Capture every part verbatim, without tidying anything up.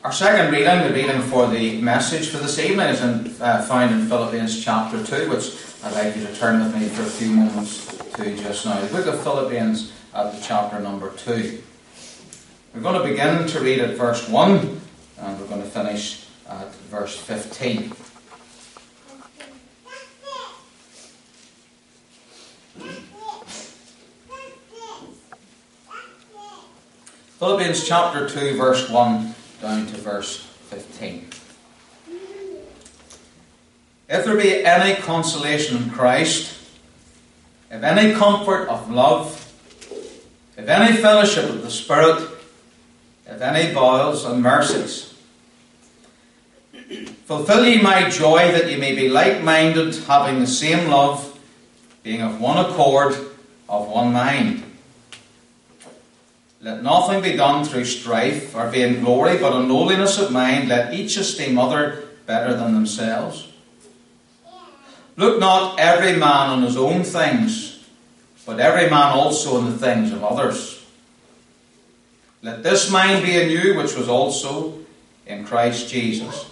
Our second reading, the reading for the message for this evening, is in, uh, found in Philippians chapter two, which I'd like you to turn with me for a few moments to just now. The book of Philippians at the chapter number two. We're going to begin to read at verse one, and we're going to finish at verse fifteen. Philippians chapter two, verse one down to verse fifteen. If there be any consolation in Christ, if any comfort of love, if any fellowship of the Spirit, if any bowels and mercies, fulfill ye my joy, that ye may be like-minded, having the same love, being of one accord, of one mind. Let nothing be done through strife or vainglory, but in lowliness of mind let each esteem other better than themselves. Look not every man on his own things, but every man also on the things of others. Let this mind be in you, which was also in Christ Jesus,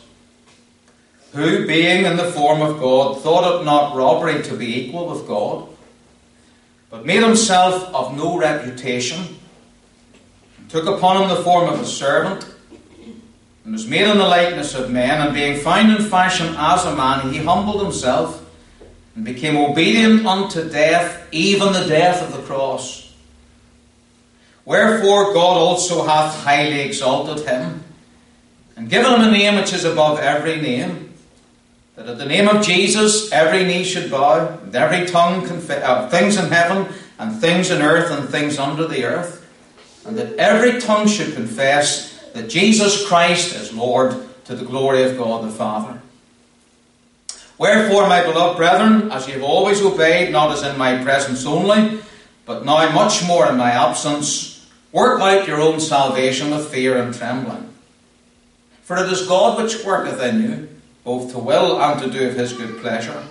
who, being in the form of God, thought it not robbery to be equal with God, but made himself of no reputation, took upon him the form of a servant, and was made in the likeness of men, and being found in fashion as a man, he humbled himself, and became obedient unto death, even the death of the cross. Wherefore God also hath highly exalted him, and given him a name which is above every name, that at the name of Jesus every knee should bow, and every tongue confess, uh, things in heaven, and things in earth, and things under the earth, and that every tongue should confess that Jesus Christ is Lord, to the glory of God the Father. Wherefore, my beloved brethren, as ye have always obeyed, not as in my presence only, but now much more in my absence, work out your own salvation with fear and trembling. For it is God which worketh in you, both to will and to do of his good pleasure.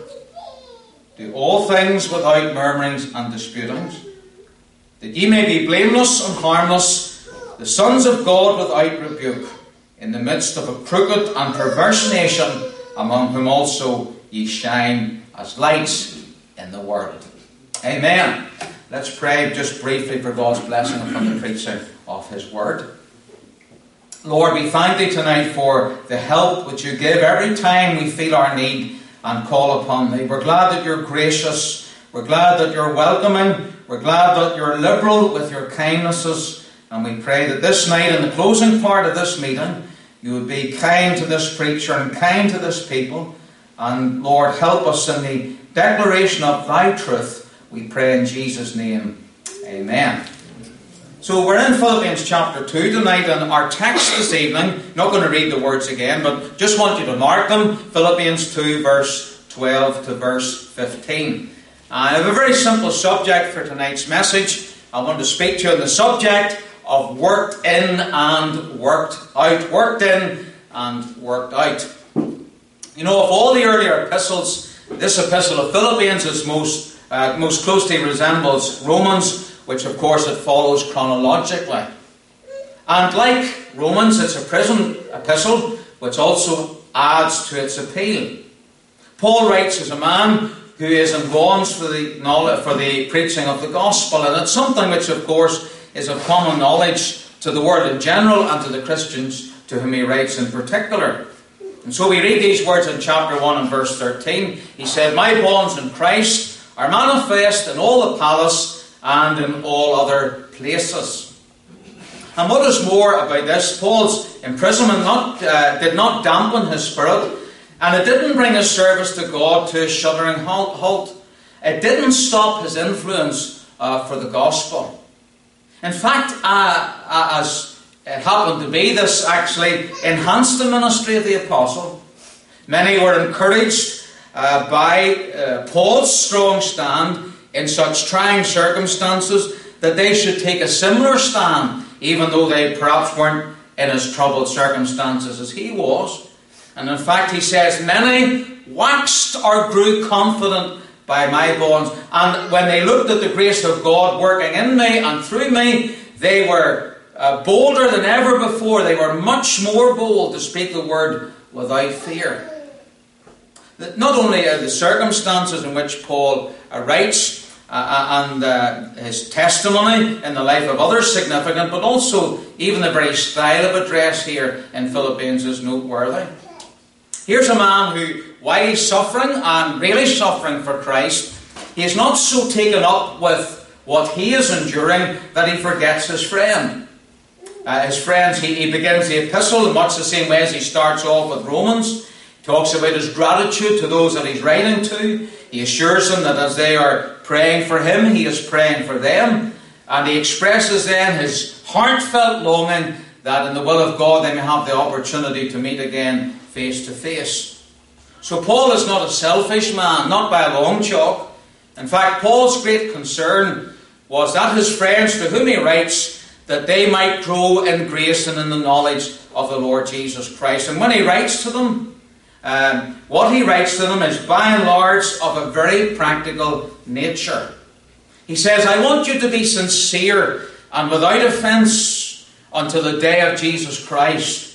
Do all things without murmurings and disputings, that ye may be blameless and harmless, the sons of God without rebuke, in the midst of a crooked and perverse nation, among whom also ye shine as lights in the world. Amen. Let's pray just briefly for God's blessing upon the preaching of his word. Lord, we thank thee tonight for the help which you give every time we feel our need and call upon thee. We're glad that you're gracious. We're glad that you're welcoming. We're glad that you're liberal with your kindnesses, and we pray that this night, in the closing part of this meeting, you would be kind to this preacher and kind to this people. And Lord, help us in the declaration of thy truth, we pray in Jesus' name. Amen. So we're in Philippians chapter two tonight, and our text this evening, not going to read the words again, but just want you to mark them. Philippians two, verse twelve to verse fifteen. I have a very simple subject for tonight's message. I want to speak to you on the subject of worked in and worked out. Worked in and worked out. You know, of all the earlier epistles, this epistle of Philippians is most, uh, most closely resembles Romans, which of course it follows chronologically. And like Romans, it's a prison epistle, which also adds to its appeal. Paul writes as a man who is in bonds for the knowledge, for the preaching of the gospel, and it's something which, of course, is of common knowledge to the world in general and to the Christians to whom he writes in particular. And so we read these words in chapter one and verse thirteen. He said, "My bonds in Christ are manifest in all the palace and in all other places." And what is more about this, Paul's imprisonment not, uh, did not dampen his spirit, and it didn't bring his service to God to a shuddering halt. It didn't stop his influence uh, for the gospel. In fact, uh, uh, as it happened to be, this actually enhanced the ministry of the apostle. Many were encouraged uh, by uh, Paul's strong stand in such trying circumstances that they should take a similar stand, even though they perhaps weren't in as troubled circumstances as he was. And in fact, he says, "Many waxed or grew confident by my bonds. And when they looked at the grace of God working in me and through me, they were uh, bolder than ever before. They were much more bold to speak the word without fear. Not only are the circumstances in which Paul uh, writes uh, and uh, his testimony in the life of others significant, but also even the very style of address here in Philippians is noteworthy. Here's a man who, while he's suffering and really suffering for Christ, he is not so taken up with what he is enduring that he forgets his friend. Uh, his friends, he, he begins the epistle in much the same way as he starts off with Romans. Talks about his gratitude to those that he's writing to. He assures them that as they are praying for him, he is praying for them. And he expresses then his heartfelt longing that in the will of God they may have the opportunity to meet again face to face. So Paul is not a selfish man, not by a long chalk. In fact, Paul's great concern was that his friends to whom he writes, that they might grow in grace and in the knowledge of the Lord Jesus Christ. And when he writes to them, Um, what he writes to them is by and large of a very practical nature. He says, I want you to be sincere and without offence until the day of Jesus Christ.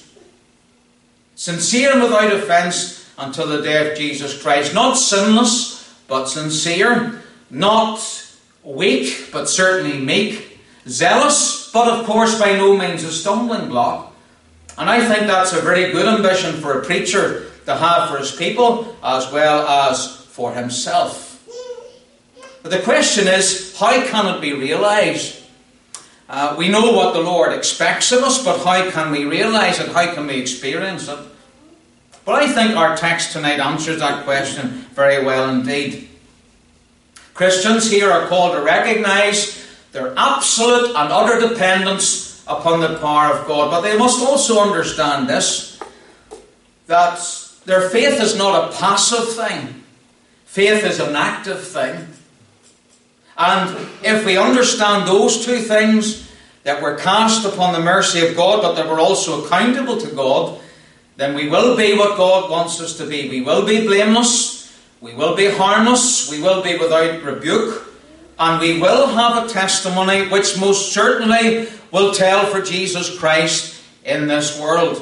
Sincere and without offence until the day of Jesus Christ. Not sinless, but sincere. Not weak, but certainly meek. Zealous, but of course by no means a stumbling block. And I think that's a very good ambition for a preacher to have for his people as well as for himself. But the question is, how can it be realized? Uh, we know what the Lord expects of us, but how can we realize it? How can we experience it? But I think our text tonight answers that question very well indeed. Christians here are called to recognize their absolute and utter dependence upon the power of God. But they must also understand this, that their faith is not a passive thing. Faith is an active thing. And if we understand those two things, that we're cast upon the mercy of God, but that we're also accountable to God, then we will be what God wants us to be. We will be blameless. We will be harmless. We will be without rebuke. And we will have a testimony which most certainly will tell for Jesus Christ in this world.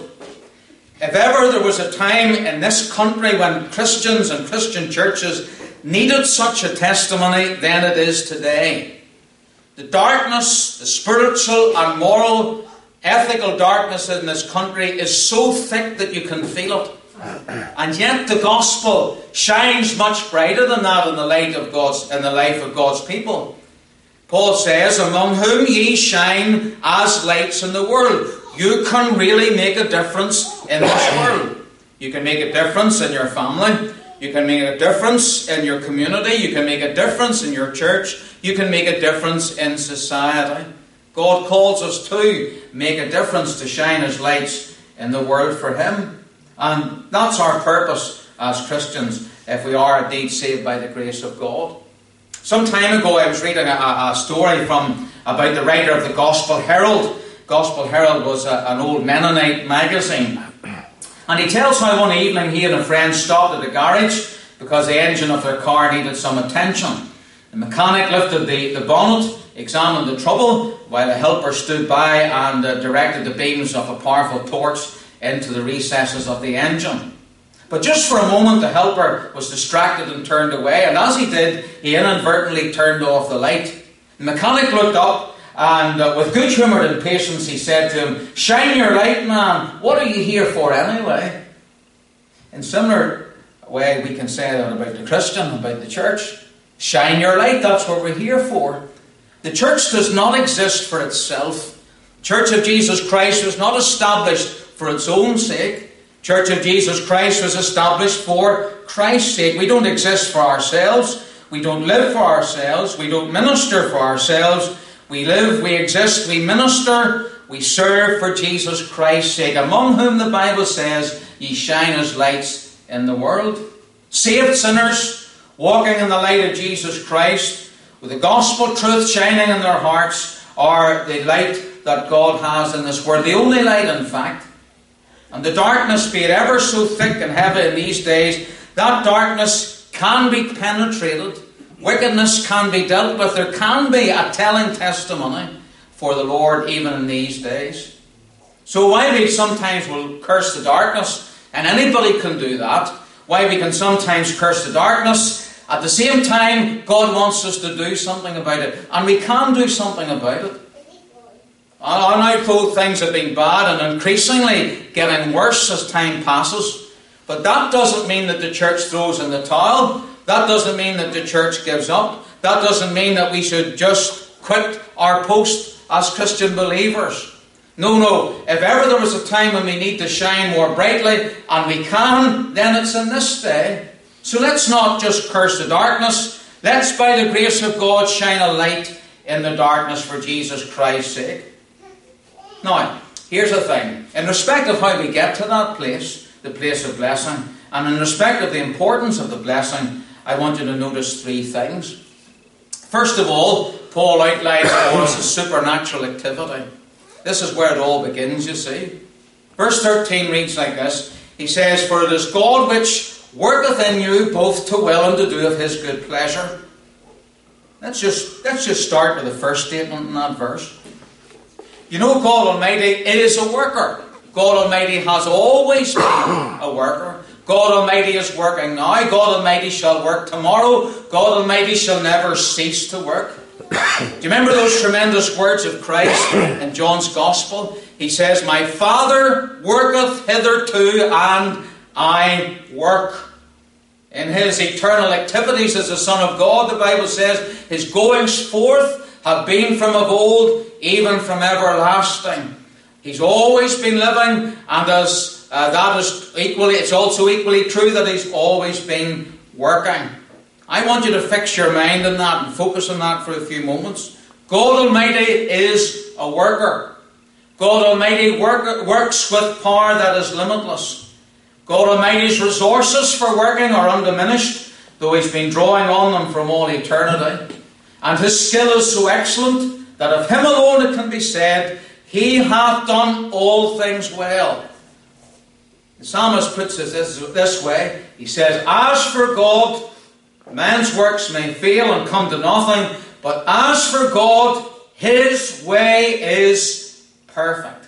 If ever there was a time in this country when Christians and Christian churches needed such a testimony, then it is today. The darkness, the spiritual and moral, ethical darkness in this country is so thick that you can feel it. And yet the gospel shines much brighter than that in the light of God's, in the life of God's people. Paul says, among whom ye shine as lights in the world. You can really make a difference in this world. You can make a difference in your family. You can make a difference in your community. You can make a difference in your church. You can make a difference in society. God calls us to make a difference, to shine as lights in the world for Him. And that's our purpose as Christians, if we are indeed saved by the grace of God. Some time ago I was reading a, a story from about the writer of the Gospel Herald. Gospel Herald was a, an old Mennonite magazine. And he tells how one evening he and a friend stopped at a garage because the engine of their car needed some attention. The mechanic lifted the, the bonnet, examined the trouble, while a helper stood by and uh, directed the beams of a powerful torch into the recesses of the engine. But just for a moment the helper was distracted and turned away, and as he did, he inadvertently turned off the light. The mechanic looked up and uh, with good-humoured impatience he said to him, "Shine your light, man. What are you here for anyway?" In similar way we can say that about the Christian, about the church. Shine your light, that's what we're here for. The church does not exist for itself. The Church of Jesus Christ was not established for its own sake. Church of Jesus Christ was established for Christ's sake. We don't exist for ourselves. We don't live for ourselves. We don't minister for ourselves. We live, we exist, we minister, we serve for Jesus Christ's sake, among whom the Bible says, ye shine as lights in the world. Saved sinners, walking in the light of Jesus Christ, with the gospel truth shining in their hearts, are the light that God has in this world. The only light, in fact. And the darkness, be it ever so thick and heavy in these days, that darkness can be penetrated. Wickedness can be dealt with. There can be a telling testimony for the Lord even in these days. So while we sometimes will curse the darkness, and anybody can do that, while we can sometimes curse the darkness, at the same time God wants us to do something about it. And we can do something about it. I know both things have been bad and increasingly getting worse as time passes. But that doesn't mean that the church throws in the towel. That doesn't mean that the church gives up. That doesn't mean that we should just quit our post as Christian believers. No, no. If ever there was a time when we need to shine more brightly, and we can, then it's in this day. So let's not just curse the darkness. Let's, by the grace of God, shine a light in the darkness for Jesus Christ's sake. Now, here's the thing. In respect of how we get to that place, the place of blessing, and in respect of the importance of the blessing, I want you to notice three things. First of all, Paul outlines for us a supernatural activity. This is where it all begins, you see. Verse thirteen reads like this. He says, "For it is God which worketh in you both to will and to do of his good pleasure." Let's just, let's just start with the first statement in that verse. You know, God Almighty is a worker. God Almighty has always been a worker. God Almighty is working now. God Almighty shall work tomorrow. God Almighty shall never cease to work. Do you remember those tremendous words of Christ in John's Gospel? He says, "My Father worketh hitherto, and I work." In his eternal activities as the Son of God, the Bible says, his goings forth have been from of old, even from everlasting. He's always been living, and as uh, that is equally, it's also equally true that he's always been working. I want you to fix your mind on that and focus on that for a few moments. God Almighty is a worker. God Almighty work, works with power that is limitless. God Almighty's resources for working are undiminished, though he's been drawing on them from all eternity. And his skill is so excellent that of him alone it can be said, "He hath done all things well." The psalmist puts it this, this way. He says, "As for God, man's works may fail and come to nothing, but as for God, his way is perfect."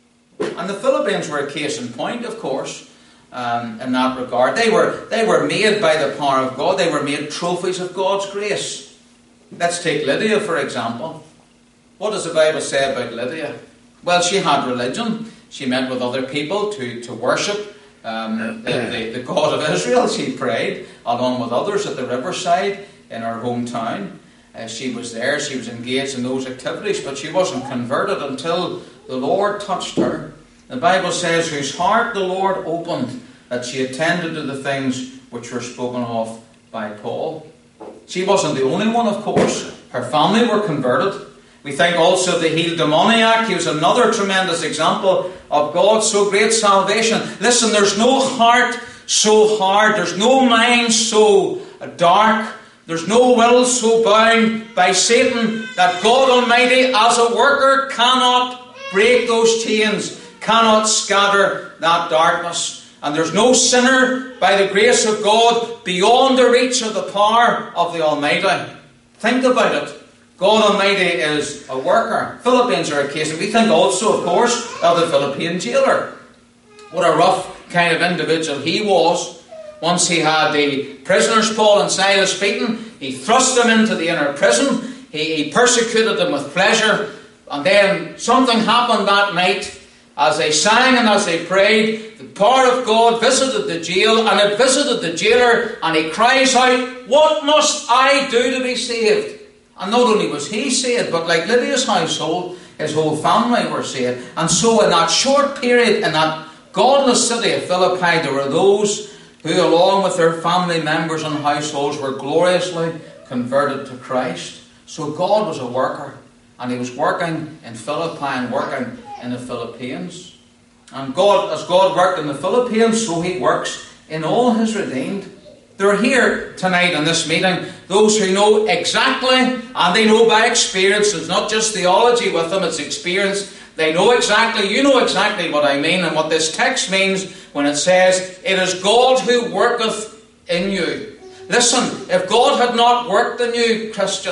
And the Philippians were a case in point, of course, um, in that regard. They were, they were made by the power of God. They were made trophies of God's grace. Let's take Lydia, for example. What does the Bible say about Lydia? Well, she had religion. She met with other people to, to worship um, the, the, the God of Israel. She prayed along with others at the riverside in her hometown. Uh, she was there. She was engaged in those activities, but she wasn't converted until the Lord touched her. The Bible says, "Whose heart the Lord opened, that she attended to the things which were spoken of by Paul." She wasn't the only one, of course. Her family were converted. We think also of the healed demoniac. He was another tremendous example of God's so great salvation. Listen, there's no heart so hard. There's no mind so dark. There's no will so bound by Satan that God Almighty, as a worker, cannot break those chains, cannot scatter that darkness. And there's no sinner, by the grace of God, beyond the reach of the power of the Almighty. Think about it. God Almighty is a worker. Philippians are a case. And we think also, of course, of the Philippian jailer. What a rough kind of individual he was. Once he had the prisoners, Paul and Silas, beaten, he thrust them into the inner prison. He, he persecuted them with pleasure. And then something happened that night. As they sang and as they prayed, the power of God visited the jail, and it visited the jailer, and he cries out, "What must I do to be saved?" And not only was he saved, but like Lydia's household, his whole family were saved. And so in that short period, in that godless city of Philippi, there were those who, along with their family members and households, were gloriously converted to Christ. So God was a worker, and he was working in Philippi and working in the Philippines. And God, as God worked in the Philippines, so he works in all his redeemed. They're here tonight in this meeting, those who know exactly, and they know by experience. It's not just theology with them, it's experience. They know exactly, you know exactly what I mean and what this text means when it says, "It is God who worketh in you." Listen, if God had not worked in you, Christian,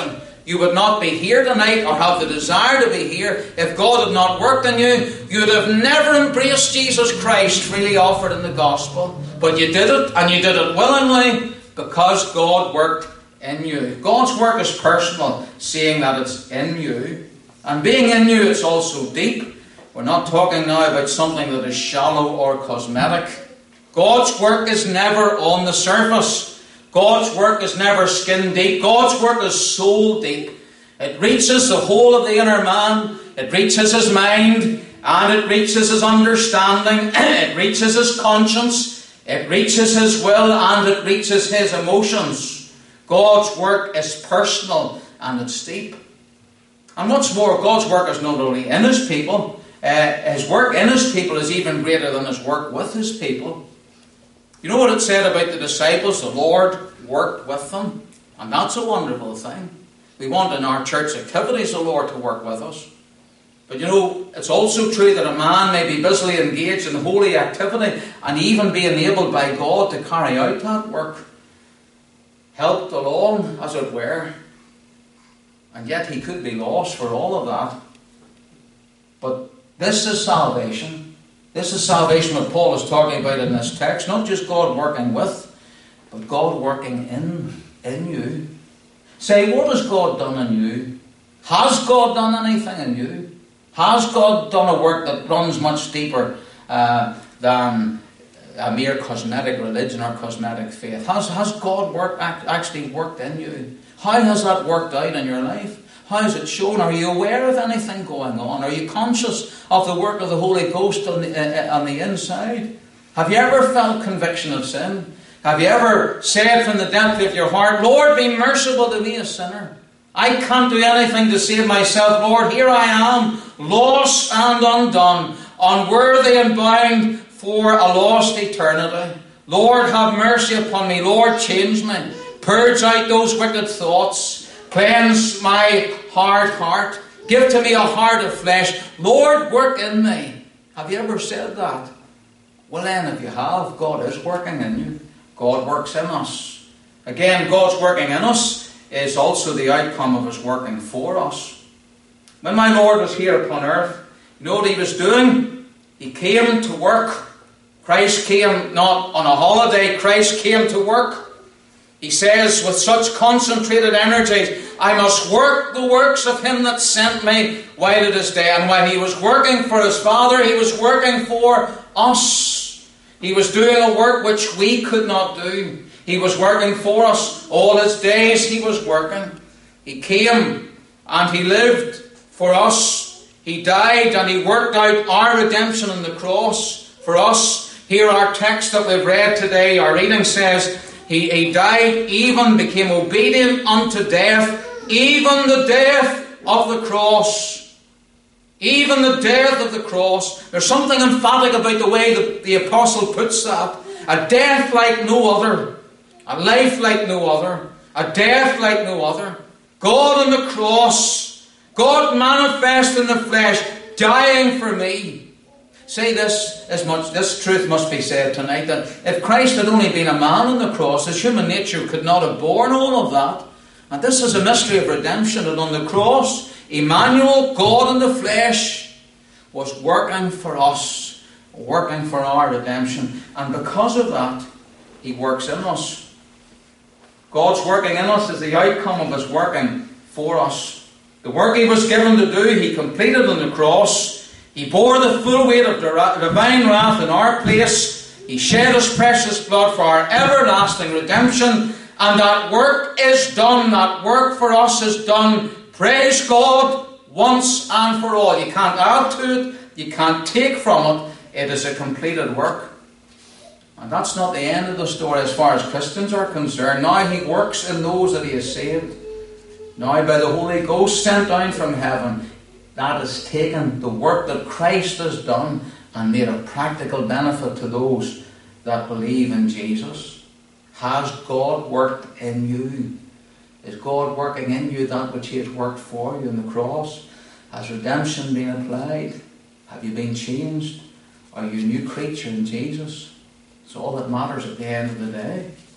you would not be here tonight or have the desire to be here. If God had not worked in you, you would have never embraced Jesus Christ freely offered in the gospel. But you did it, and you did it willingly, because God worked in you. God's work is personal, seeing that it's in you. And being in you, it's also deep. We're not talking now about something that is shallow or cosmetic. God's work is never on the surface. God's work is never skin deep. God's work is soul deep. It reaches the whole of the inner man. It reaches his mind, and it reaches his understanding. It reaches his conscience. It reaches his will, and it reaches his emotions. God's work is personal, and it's deep. And what's more, God's work is not only in his people. Uh, his work in his people is even greater than his work with his people. You know what it said about the disciples? The Lord worked with them. And that's a wonderful thing. We want in our church activities the Lord to work with us. But you know, it's also true that a man may be busily engaged in holy activity and even be enabled by God to carry out that work. Helped along, as it were. And yet he could be lost for all of that. But this is salvation. This is salvation what Paul is talking about in this text. Not just God working with, but God working in, in you. Say, what has God done in you? Has God done anything in you? Has God done a work that runs much deeper uh, than a mere cosmetic religion or cosmetic faith? Has, has God work, actually worked in you? How has that worked out in your life? How is it shown? Are you aware of anything going on? Are you conscious of the work of the Holy Ghost on the, uh, on the inside? Have you ever felt conviction of sin? Have you ever said from the depth of your heart, Lord, be merciful to me, a sinner? I can't do anything to save myself. Lord, here I am, lost and undone, unworthy and bound for a lost eternity. Lord, have mercy upon me. Lord, change me. Purge out those wicked thoughts. Cleanse my hard heart. Give to me a heart of flesh. Lord, work in me. Have you ever said that? Well then, if you have, God is working in you. God works in us. Again, God's working in us is also the outcome of his working for us. When my Lord was here upon earth, you know what he was doing? He came to work. Christ came not on a holiday. Christ came to work. He says with such concentrated energy, I must work the works of him that sent me while it is day. And while he was working for his Father, he was working for us. He was doing a work which we could not do. He was working for us. All his days he was working. He came and he lived for us. He died and he worked out our redemption on the cross for us. Here our text that we've read today, our reading says, He, he died, even became obedient unto death, even the death of the cross. Even the death of the cross. There's something emphatic about the way the, the apostle puts that. A death like no other. A life like no other. A death like no other. God on the cross. God manifest in the flesh, dying for me. Say this as much, this truth must be said tonight, that if Christ had only been a man on the cross, his human nature could not have borne all of that. And this is a mystery of redemption. And on the cross, Emmanuel, God in the flesh, was working for us, working for our redemption. And because of that, he works in us. God's working in us is the outcome of his working for us. The work he was given to do, he completed on the cross. He bore the full weight of divine wrath in our place. He shed his precious blood for our everlasting redemption. And that work is done. That work for us is done. Praise God once and for all. You can't add to it. You can't take from it. It is a completed work. And that's not the end of the story as far as Christians are concerned. Now he works in those that he has saved. Now by the Holy Ghost sent down from heaven, that has taken the work that Christ has done and made a practical benefit to those that believe in Jesus. Has God worked in you? Is God working in you that which he has worked for you on the cross? Has redemption been applied? Have you been changed? Are you a new creature in Jesus? It's all that matters at the end of the day.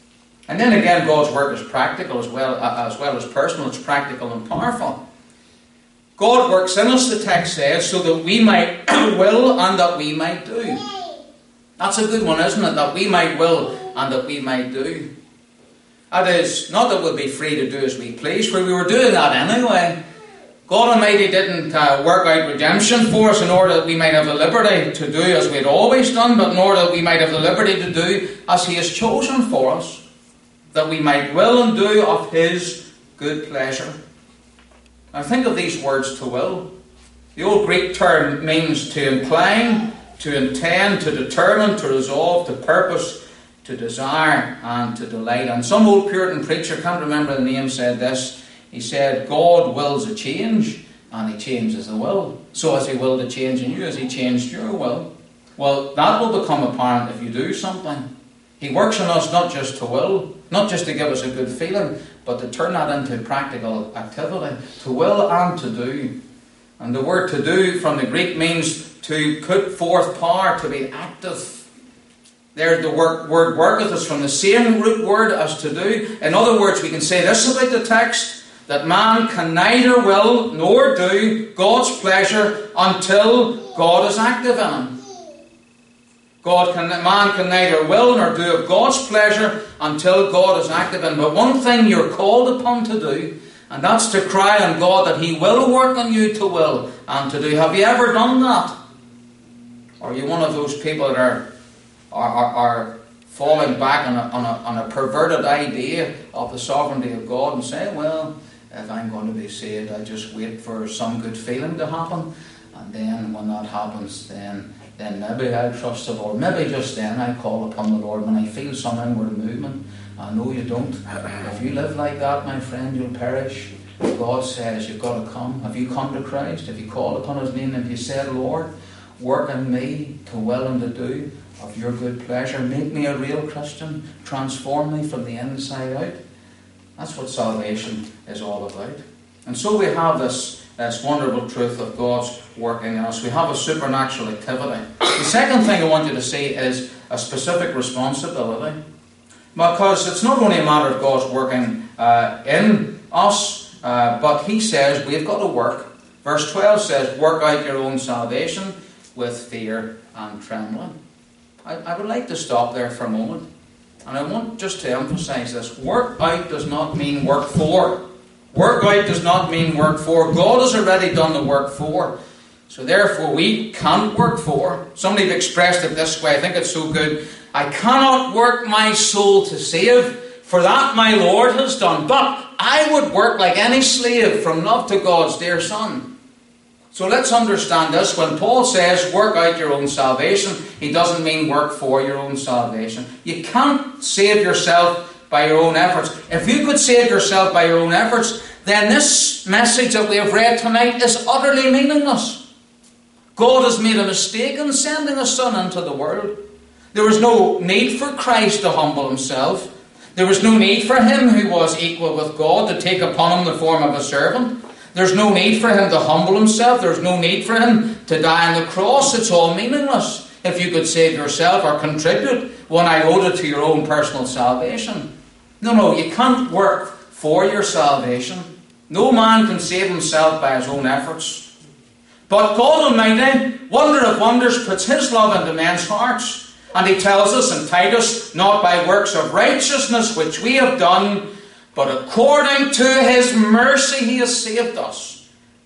And then again, God's work is practical as well, uh, as well as personal. It's practical and powerful. God works in us, the text says, so that we might will and that we might do. That's a good one, isn't it? That we might will and that we might do. That is, not that we'll be free to do as we please, for we were doing that anyway. God Almighty didn't uh, work out redemption for us in order that we might have the liberty to do as we had always done, but in order that we might have the liberty to do as He has chosen for us, that we might will and do of His good pleasure. Now think of these words, to will. The old Greek term means to incline, to intend, to determine, to resolve, to purpose, to desire, and to delight. And some old Puritan preacher, can't remember the name, said this. He said, God wills a change, and He changes the will. So as He willed a change in you, as He changed your will. Well, that will become apparent if you do something. He works on us not just to will, not just to give us a good feeling, but to turn that into practical activity. To will and to do. And the word to do from the Greek means to put forth power, to be active. There, the word, word worketh is from the same root word as to do. In other words, we can say this about the text, that man can neither will nor do God's pleasure until God is active in him. God can, man can neither will nor do of God's pleasure until God is active in him. But one thing you're called upon to do, and that's to cry on God that He will work on you to will and to do. Have you ever done that? Or are you one of those people that are are, are, are falling back on a, on, a, on a perverted idea of the sovereignty of God and saying, well, if I'm going to be saved, I just wait for some good feeling to happen, and then when that happens, then then maybe I'll trust the Lord. Maybe just then I call upon the Lord when I feel some inward movement. I know you don't. If you live like that, my friend, you'll perish. God says you've got to come. Have you come to Christ? Have you called upon His name? Have you said, Lord, work in me to will and to do of your good pleasure. Make me a real Christian. Transform me from the inside out. That's what salvation is all about. And so we have this, this wonderful truth of God's working in us. We have a supernatural activity. The second thing I want you to see is a specific responsibility. Because it's not only a matter of God's working uh, in us, uh, but He says we've got to work. Verse twelve says, work out your own salvation with fear and trembling. I, I would like to stop there for a moment. And I want just to emphasize this. Work out does not mean work for. Work out does not mean work for. God has already done the work for. So therefore we can't work for. Somebody expressed it this way. I think it's so good. I cannot work my soul to save, for that my Lord has done. But I would work like any slave from love to God's dear Son. So let's understand this. When Paul says work out your own salvation, he doesn't mean work for your own salvation. You can't save yourself by your own efforts. If you could save yourself by your own efforts, then this message that we have read tonight is utterly meaningless. God has made a mistake in sending His Son into the world. There was no need for Christ to humble Himself. There was no need for Him who was equal with God to take upon Him the form of a servant. There's no need for Him to humble Himself. There's no need for Him to die on the cross. It's all meaningless if you could save yourself or contribute one iota to your own personal salvation. No, no, you can't work for your salvation. No man can save himself by his own efforts. But God Almighty, wonder of wonders, puts His love into men's hearts. And He tells us in Titus, not by works of righteousness which we have done, but according to His mercy He has saved us.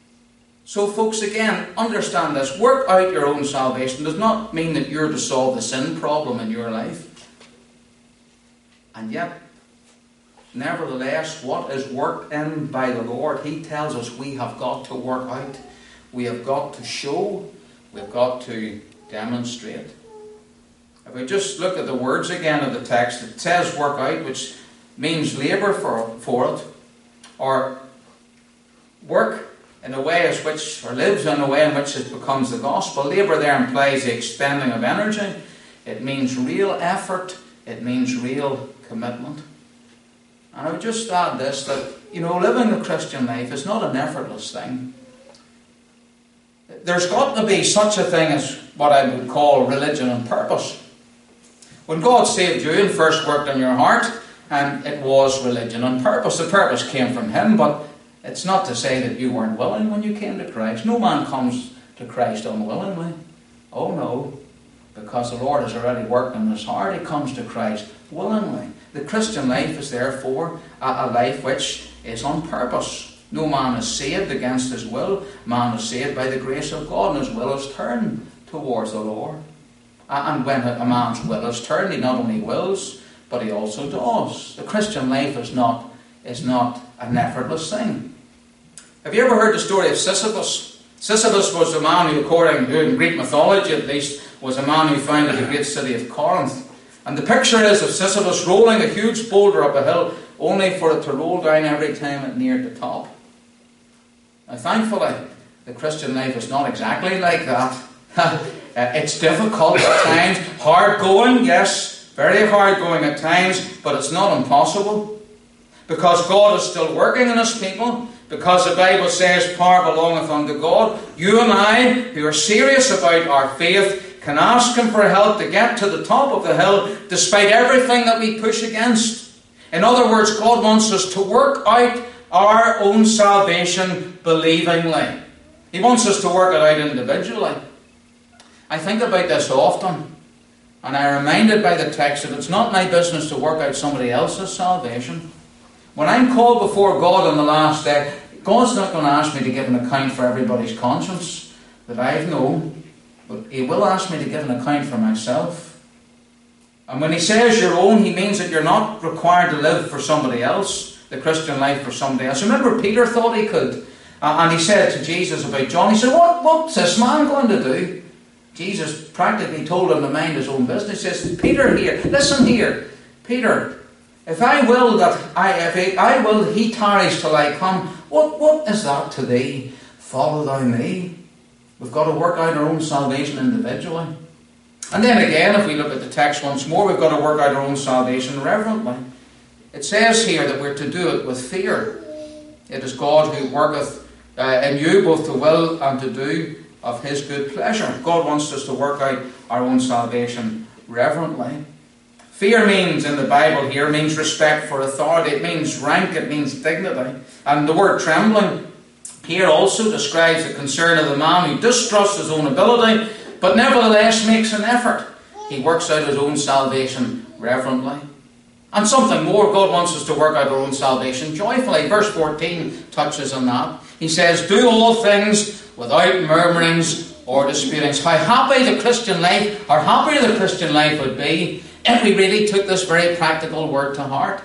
So folks, again, understand this. Work out your own salvation does not mean that you're to solve the sin problem in your life. And yet, nevertheless, what is worked in by the Lord, He tells us we have got to work out. We have got to show. We've got to demonstrate. If we just look at the words again of the text, it says work out, which means labour for, for it, or work in a way as which, or lives in a way in which it becomes the gospel. Labour there implies the expending of energy. It means real effort. It means real commitment. And I would just add this, that, you know, living the Christian life is not an effortless thing. There's got to be such a thing as what I would call religion and purpose. When God saved you and first worked on your heart, and it was religion on purpose. The purpose came from him, but it's not to say that you weren't willing when you came to Christ. No man comes to Christ unwillingly. Oh no, because the Lord has already worked in his heart. He comes to Christ willingly. The Christian life is therefore a, a life which is on purpose. No man is saved against his will. Man is saved by the grace of God, and his will is turned towards the Lord. And when a man's will is turned, he not only wills, but he also does. The Christian life is not, is not an effortless thing. Have you ever heard the story of Sisyphus? Sisyphus was a man who, according to in Greek mythology at least, was a man who founded the great city of Corinth. And the picture is of Sisyphus rolling a huge boulder up a hill, only for it to roll down every time it neared the top. Now, thankfully, the Christian life is not exactly like that. It's difficult at times, hard going, yes, very hard going at times, but it's not impossible. Because God is still working in his people, because the Bible says power belongeth unto God, you and I, who are serious about our faith, can ask him for help to get to the top of the hill, despite everything that we push against. In other words, God wants us to work out our own salvation believingly. He wants us to work it out individually. I think about this often, and I'm reminded by the text that it's not my business to work out somebody else's salvation. When I'm called before God on the last day, God's not going to ask me to give an account for everybody's conscience that I've known, but he will ask me to give an account for myself. And when he says your own, he means that you're not required to live for somebody else, the Christian life for somebody else. Remember, Peter thought he could. Uh, and he said to Jesus about John, he said, what, what's this man going to do? Jesus practically told him to mind his own business. He says, Peter here, listen here, Peter, if I will that I, if I will he tarries till I come, what, what is that to thee? Follow thou me. We've got to work out our own salvation individually. And then again, if we look at the text once more, we've got to work out our own salvation reverently. It says here that we're to do it with fear. It is God who worketh uh, in you both to will and to do of his good pleasure. God wants us to work out our own salvation reverently. Fear means, in the Bible here, means respect for authority. It means rank, it means dignity. And the word trembling here also describes the concern of the man who distrusts his own ability, but nevertheless makes an effort. He works out his own salvation reverently. And something more, God wants us to work out our own salvation joyfully. Verse fourteen touches on that. He says, do all things without murmurings or disputings. How happy the Christian life, how happy the Christian life would be if we really took this very practical word to heart.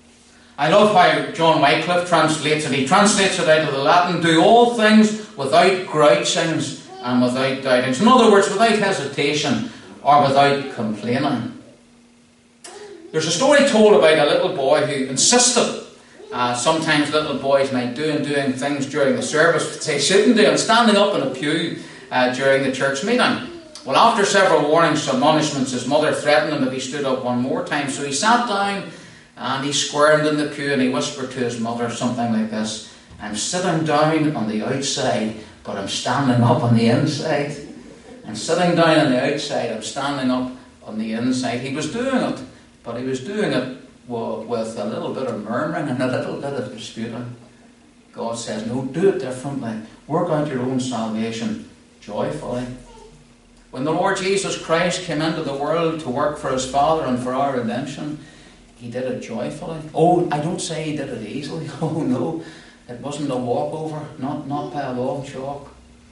I love how John Wycliffe translates it. He translates it out of the Latin, do all things without grouchings and without doubtings. In other words, without hesitation or without complaining. There's a story told about a little boy who insisted Uh, sometimes little boys might do and doing things during the service that they shouldn't do, and standing up in a pew uh, during the church meeting. Well, after several warnings and admonishments, his mother threatened him if he stood up one more time. So he sat down and he squirmed in the pew and he whispered to his mother something like this, I'm sitting down on the outside, but I'm standing up on the inside. I'm sitting down on the outside, I'm standing up on the inside. He was doing it, but he was doing it with a little bit of murmuring and a little bit of disputing. God says, no, do it differently. Work out your own salvation joyfully. When the Lord Jesus Christ came into the world to work for his Father and for our redemption, he did it joyfully. Oh, I don't say he did it easily. Oh no, it wasn't a walkover, not, not by a long chalk.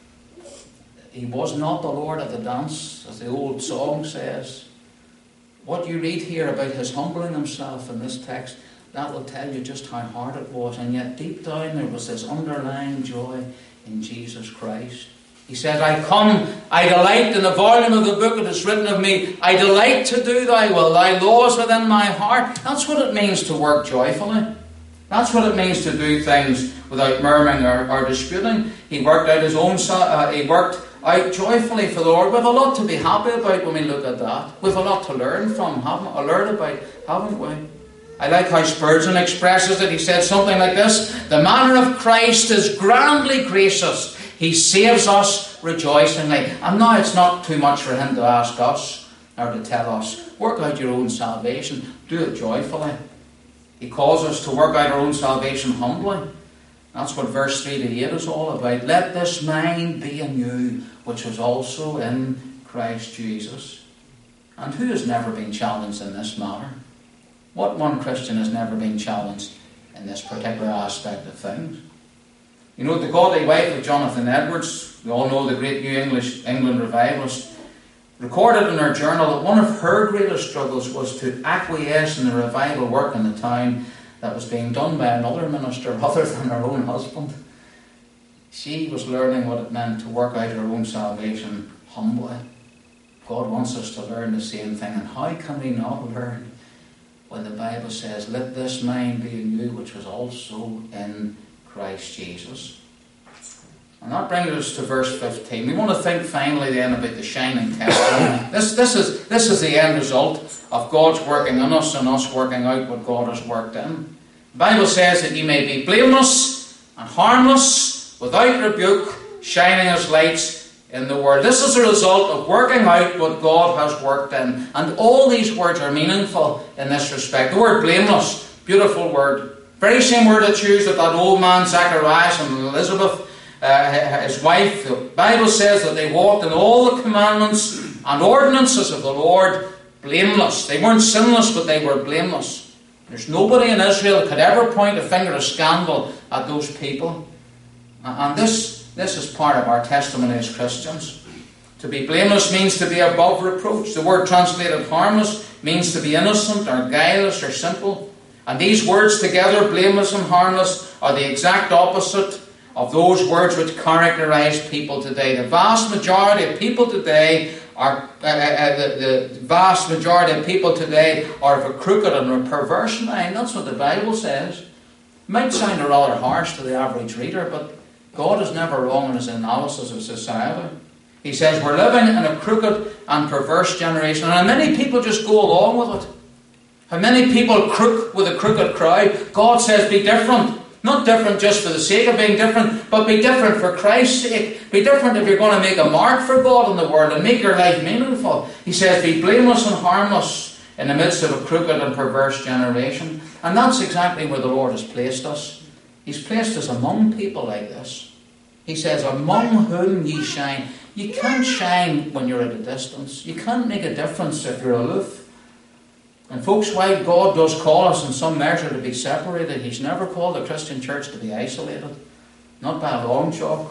He was not the Lord of the dance, as the old song says. What you read here about his humbling himself in this text, that will tell you just how hard it was. And yet deep down there was this underlying joy in Jesus Christ. He said, I come, I delight in the volume of the book it is written of me. I delight to do thy will, thy laws within my heart. That's what it means to work joyfully. That's what it means to do things without murmuring or, or disputing. He worked out his own, uh, he worked out joyfully for the Lord. We have a lot to be happy about when we look at that. We have a lot to learn from, haven't we? Learn about, haven't we? I like how Spurgeon expresses it. He said something like this, the manner of Christ is grandly gracious. He saves us rejoicingly. And now it's not too much for him to ask us or to tell us. Work out your own salvation. Do it joyfully. He calls us to work out our own salvation humbly. That's what verse three to eight is all about. Let this mind be in you, which was also in Christ Jesus. And who has never been challenged in this matter? What one Christian has never been challenged in this particular aspect of things? You know, the godly wife of Jonathan Edwards, we all know the great New English England revivalist, recorded in her journal that one of her greatest struggles was to acquiesce in the revival work in the town that was being done by another minister other than her own husband. She was learning what it meant to work out her own salvation humbly. God wants us to learn the same thing. And how can we not learn when the Bible says, let this mind be in you, which was also in Christ Jesus? And that brings us to verse fifteen. We want to think finally then about the shining testimony. This, this, is, this is the end result of God's working in us and us working out what God has worked in. The Bible says that ye may be blameless and harmless, without rebuke, shining as lights in the world. This is a result of working out what God has worked in. And all these words are meaningful in this respect. The word blameless, beautiful word. Very same word that's used of that old man Zacharias and Elizabeth, uh, his wife. The Bible says that they walked in all the commandments and ordinances of the Lord blameless. They weren't sinless, but they were blameless. There's nobody in Israel that could ever point a finger of scandal at those people. And this, this is part of our testimony as Christians. To be blameless means to be above reproach. The word translated harmless means to be innocent or guileless or simple. And these words together, blameless and harmless, are the exact opposite of those words which characterize people today. The vast majority of people today are uh, uh, the, the vast majority of people today are of a crooked and a perverse mind. That's what the Bible says. It might sound rather harsh to the average reader, but God is never wrong in his analysis of society. He says we're living in a crooked and perverse generation, and many people just go along with it. How many people crook with a crooked crowd? God says be different. Not different just for the sake of being different, but be different for Christ's sake. Be different if you're going to make a mark for God in the world and make your life meaningful. He says be blameless and harmless in the midst of a crooked and perverse generation. And that's exactly where the Lord has placed us. He's placed us among people like this. He says, among whom ye shine. You can't shine when you're at a distance. You can't make a difference if you're aloof. And folks, while God does call us in some measure to be separated, he's never called the Christian church to be isolated. Not by a long chalk.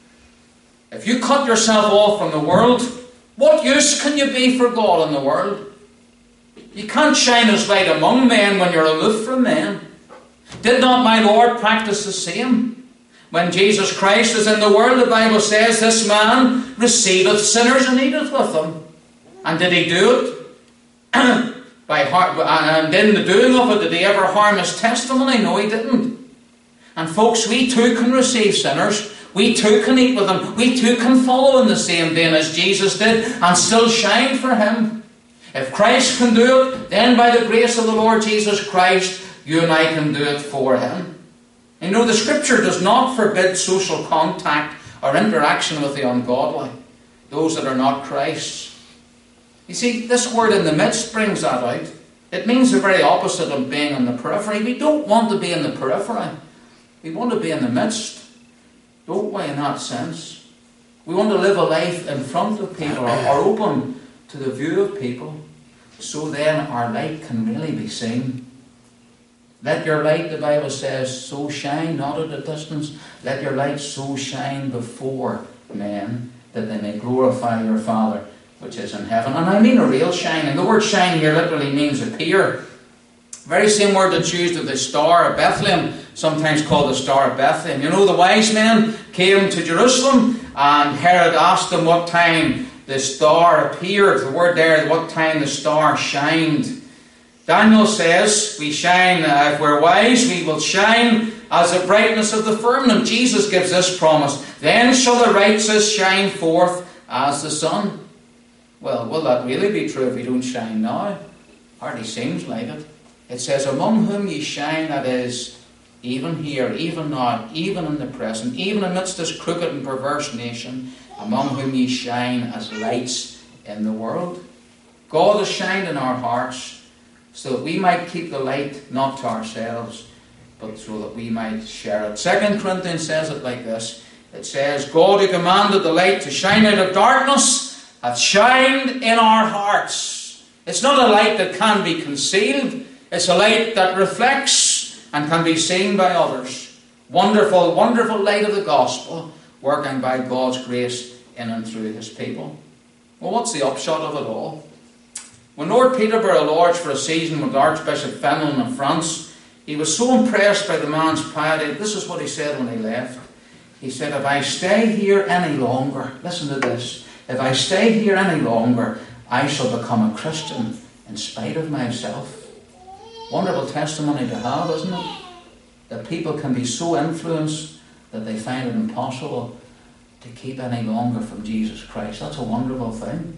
If you cut yourself off from the world, what use can you be for God in the world? You can't shine as light among men when you're aloof from men. Did not my Lord practice the same? When Jesus Christ is in the world, the Bible says, this man receiveth sinners and eateth with them. And did he do it? By har- and in the doing of it, did he ever harm his testimony? No, he didn't. And folks, we too can receive sinners. We too can eat with them. We too can follow in the same vein as Jesus did and still shine for him. If Christ can do it, then by the grace of the Lord Jesus Christ, you and I can do it for him. You know, the Scripture does not forbid social contact or interaction with the ungodly, those that are not Christ's. You see, this word in the midst brings that out. It means the very opposite of being in the periphery. We don't want to be in the periphery. We want to be in the midst. Don't we, in that sense? We want to live a life in front of people, or, or open to the view of people, so then our light can really be seen. Let your light, the Bible says, so shine, not at a distance. Let your light so shine before men, that they may glorify your Father which is in heaven. And I mean a real shining. The word shine here literally means appear. Very same word that's used of the Star of Bethlehem, sometimes called the Star of Bethlehem. You know, the wise men came to Jerusalem, and Herod asked them what time the star appeared. The word there, what time the star shined. Daniel says, we shine, uh, if we're wise, we will shine as the brightness of the firmament. Jesus gives this promise. Then shall the righteous shine forth as the sun. Well, will that really be true if we don't shine now? Hardly seems like it. It says, among whom ye shine, that is, even here, even now, even in the present, even amidst this crooked and perverse nation, among whom ye shine as lights in the world. God has shined in our hearts. so that we might keep the light not to ourselves, but so that we might share it. Second Corinthians says it like this. It says, God who commanded the light to shine out of darkness hath shined in our hearts. It's not a light that can be concealed. It's a light that reflects and can be seen by others. Wonderful, wonderful light of the gospel, working by God's grace in and through his people. Well, what's the upshot of it all? When Lord Peterborough lodged for a season with Archbishop Fenelon of France, he was so impressed by the man's piety. This is what he said when he left. He said, if I stay here any longer, listen to this, if I stay here any longer, I shall become a Christian in spite of myself. Wonderful testimony to have, isn't it? That people can be so influenced that they find it impossible to keep any longer from Jesus Christ. That's a wonderful thing.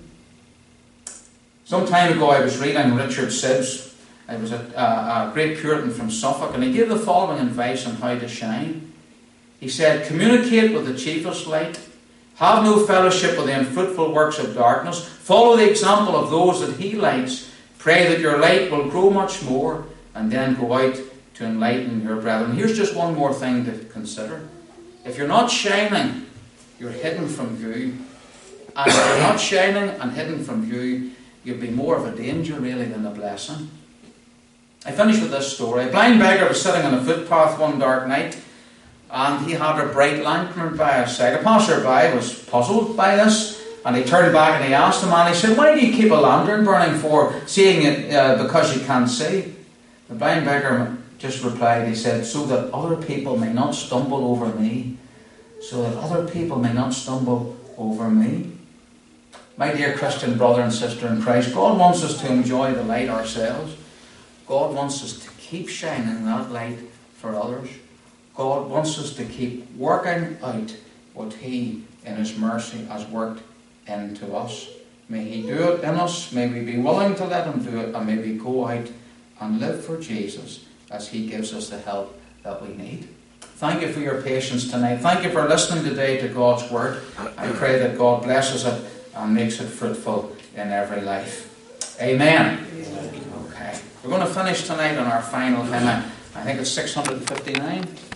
Some time ago I was reading Richard Sibbes. I was a, a, a great Puritan from Suffolk, and he gave the following advice on how to shine. He said, communicate with the chiefest light. Have no fellowship with the unfruitful works of darkness. Follow the example of those that he lights. Pray that your light will grow much more, and then go out to enlighten your brethren. Here's just one more thing to consider. If you're not shining, you're hidden from view. And if you're not shining and hidden from view, you'll be more of a danger really than a blessing. I finish with this story. A blind beggar was sitting on a footpath one dark night, and he had a bright lantern by his side. A passer-by was puzzled by this, and he turned back and he asked the man, he said, why do you keep a lantern burning for? Seeing it uh, because you can't see? The blind beggar just replied, he said, so that other people may not stumble over me. So that other people may not stumble over me. My dear Christian brother and sister in Christ, God wants us to enjoy the light ourselves. God wants us to keep shining that light for others. God wants us to keep working out what he, in his mercy, has worked into us. May he do it in us. May we be willing to let him do it. And may we go out and live for Jesus as he gives us the help that we need. Thank you for your patience tonight. Thank you for listening today to God's word. I pray that God blesses it and makes it fruitful in every life. Amen. Okay. We're going to finish tonight on our final hymn. I think it's six hundred fifty-nine.